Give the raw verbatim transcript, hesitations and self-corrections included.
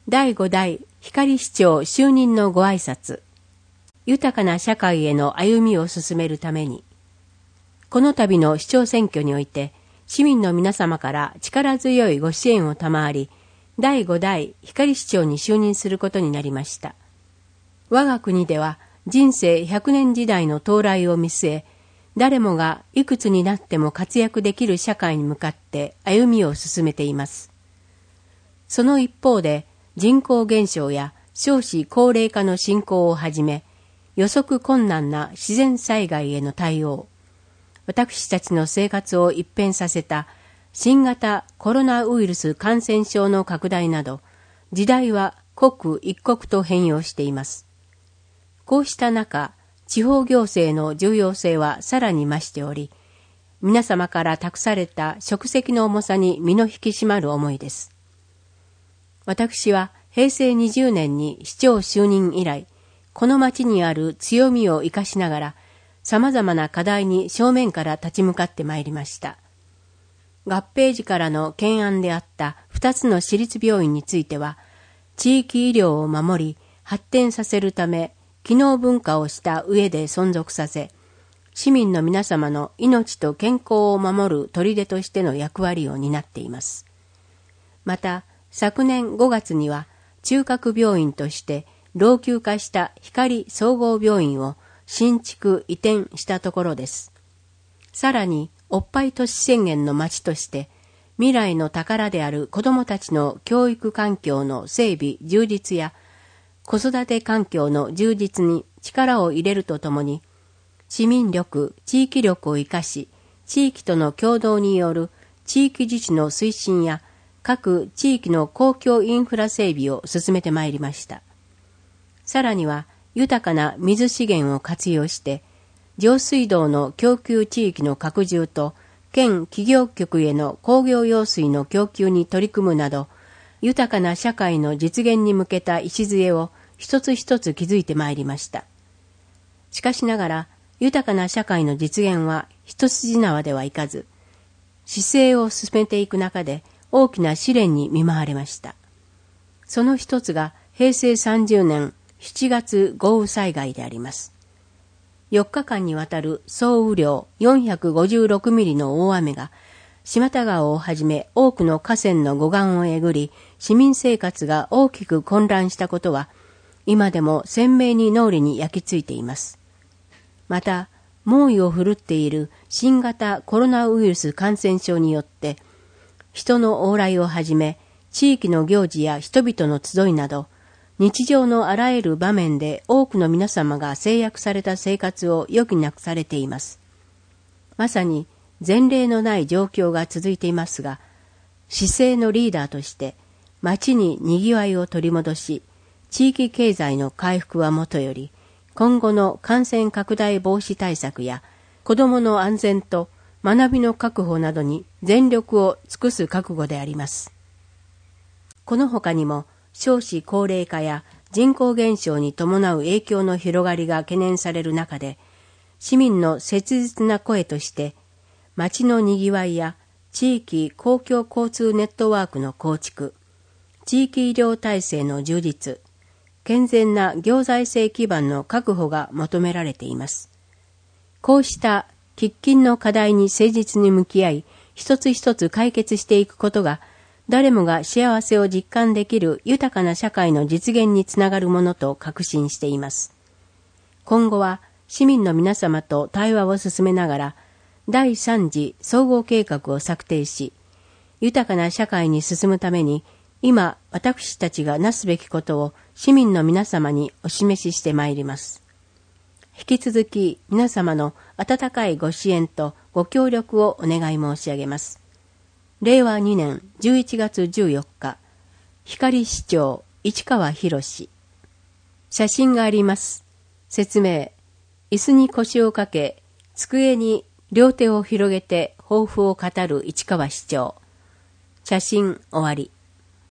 だいご代光市長就任のご挨拶。豊かな社会への歩みを進めるために、この度の市長選挙において、市民の皆様から力強いご支援を賜り、だいご代光市長に就任することになりました。我が国では人生ひゃくねん時代の到来を見据え、誰もがいくつになっても活躍できる社会に向かって歩みを進めています。その一方で、人口減少や少子高齢化の進行をはじめ、予測困難な自然災害への対応、私たちの生活を一変させた新型コロナウイルス感染症の拡大など、時代は刻一刻と変容しています。こうした中、地方行政の重要性はさらに増しており、皆様から託された職責の重さに身の引き締まる思いです。私は平成にじゅうねんに市長就任以来、この町にある強みを生かしながら、様々な課題に正面から立ち向かってまいりました。合併時からの懸案であった二つの私立病院については、地域医療を守り、発展させるため、機能文化をした上で存続させ、市民の皆様の命と健康を守る砦としての役割を担っています。また、昨年ごがつには、中核病院として老朽化した光総合病院を新築移転したところです。さらに、おっぱい都市宣言の町として、未来の宝である子どもたちの教育環境の整備充実や、子育て環境の充実に力を入れるとともに、市民力、地域力を生かし、地域との協働による地域自治の推進や、各地域の公共インフラ整備を進めてまいりました。さらには、豊かな水資源を活用して、上水道の供給地域の拡充と、県企業局への工業用水の供給に取り組むなど、豊かな社会の実現に向けた礎を一つ一つ築いてまいりました。しかしながら、豊かな社会の実現は一筋縄ではいかず、市政を進めていく中で大きな試練に見舞われました。その一つが平成さんじゅうねんしちがつ豪雨災害であります。よっかかんにわたる総雨量よんひゃくごじゅうろくミリの大雨が、島田川をはじめ多くの河川の護岸をえぐり、市民生活が大きく混乱したことは、今でも鮮明に脳裏に焼き付いています。また、猛威を振るっている新型コロナウイルス感染症によって、人の往来をはじめ、地域の行事や人々の集いなど、日常のあらゆる場面で多くの皆様が制約された生活を余儀なくされています。まさに前例のない状況が続いていますが、市政のリーダーとして町に賑わいを取り戻し、地域経済の回復はもとより、今後の感染拡大防止対策や子どもの安全と学びの確保などに全力を尽くす覚悟であります。この他にも少子高齢化や人口減少に伴う影響の広がりが懸念される中で、市民の切実な声として、町のにぎわいや地域公共交通ネットワークの構築、地域医療体制の充実、健全な行財政基盤の確保が求められています。こうした喫緊の課題に誠実に向き合い、一つ一つ解決していくことが、誰もが幸せを実感できる豊かな社会の実現につながるものと確信しています。今後は市民の皆様と対話を進めながら、だいさん次総合計画を策定し、豊かな社会に進むために、今私たちがなすべきことを市民の皆様にお示ししてまいります。引き続き皆様の温かいご支援とご協力をお願い申し上げます。れいわにねんじゅういちがつじゅうよっか、光市長市川博。写真があります。説明。椅子に腰をかけ、机に両手を広げて抱負を語る市川市長。写真終わり。